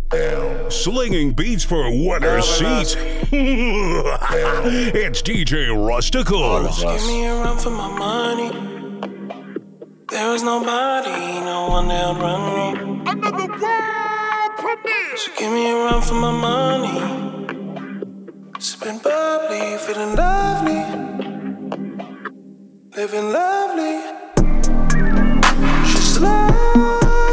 Slinging beats for wetter seats. It's DJ Rusticles. Give me a run for my money. There is nobody, no one that run me. Another world premiere. So give me a run for my money. Sipping bubbly, feeling lovely, living lovely. She's lovely.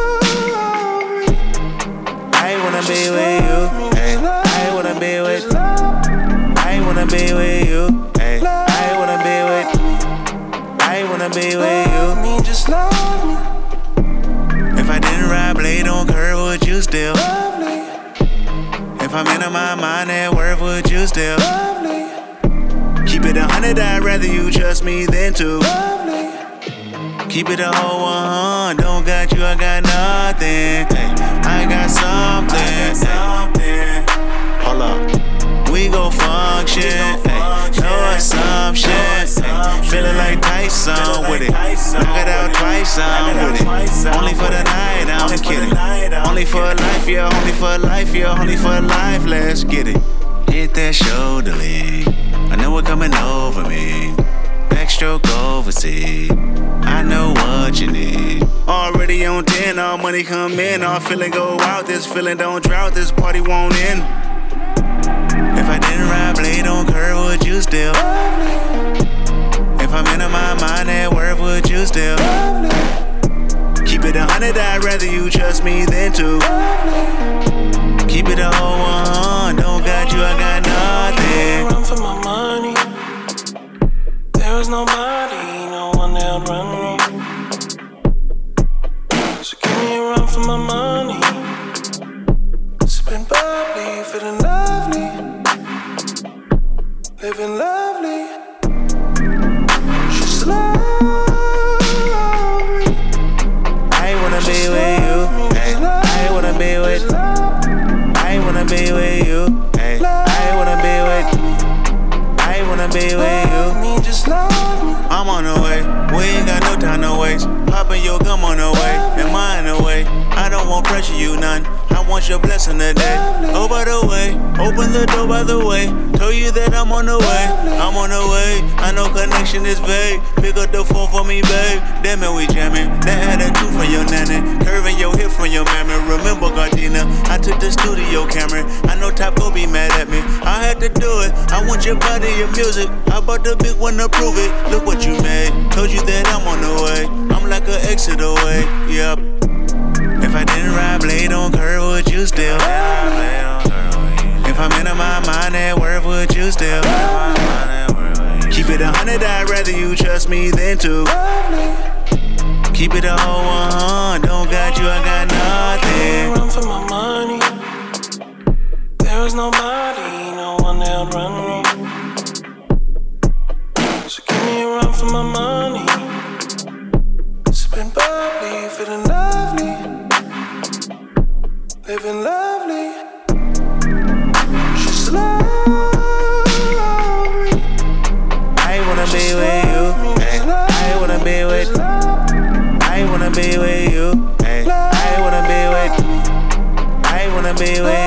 I wanna be with you. Ay, I wanna be with. I wanna be with you. Ay, I wanna be with. I wanna be with you. Me, just love me. If I didn't ride blade on curve, would you still? Lovely, If I'm in my mind at work, would you still? lovely, Keep it 100, I'd rather you trust me than to. lovely. Keep it a whole 100, don't got you, I got nothing. Ay, I got something. Hold up, we gon' function. No assumption. Feeling like Tyson with it. Knock it out twice, I'm with it. Only for the night, I'm kidding. Only for life, yeah, only for life, yeah, only for life, let's get it. Hit that shoulder lean. I know it coming over me. Backstroke overseas. I know what you need. Already on 10, all money come in, all feeling go out. This feeling don't drought, this party won't end. If I didn't ride blade on curve, would you still? If I'm in my mind at work, would you still? Keep it 100, I'd rather you trust me than to. Keep it a whole 100, don't got you, I got nothing. Run for my money. There is nobody, no one that run me. So give me a run for my money. Sipping bubbly, feeling lovely, living lovely. She's lovely. I wanna be with you. Ay, I wanna be with. I wanna be with you. Ay, I wanna be with. I wanna be with you. Me, just love me. I'm on the way, we ain't got no time to waste. Poppin' your gum on the way, and mine away. I don't want pressure, you none. I want your blessing today. Oh, by the way, open the door by the way. Told you that I'm on the way, I'm on the way. I know connection is vague. Pick up the phone for me, babe. Damn it, we jamming. That attitude from your nanny, curving your hip from your mammy. Remember, Gardena, I took the studio camera. I know Top gon' be mad at me. I had to do it. I want your body, your music. I bought the big one to prove it. Look what you made. Told you that I'm on the way. I'm like an exit away. Yep. If I didn't ride blade on curve, would you still? If I'm in my mind at work, would you still? Keep it 100, I'd rather you trust me than to. Keep it a whole 100, don't got you, I got nothing. Run for my money. There is nobody, no one that run me. So give me a run for my money. Sipping bubbly, feeling lovely, living lovely. She's lovely. I wanna be with you. Ay, I wanna be with. I wanna be with you. Ay, I wanna be with. I wanna be with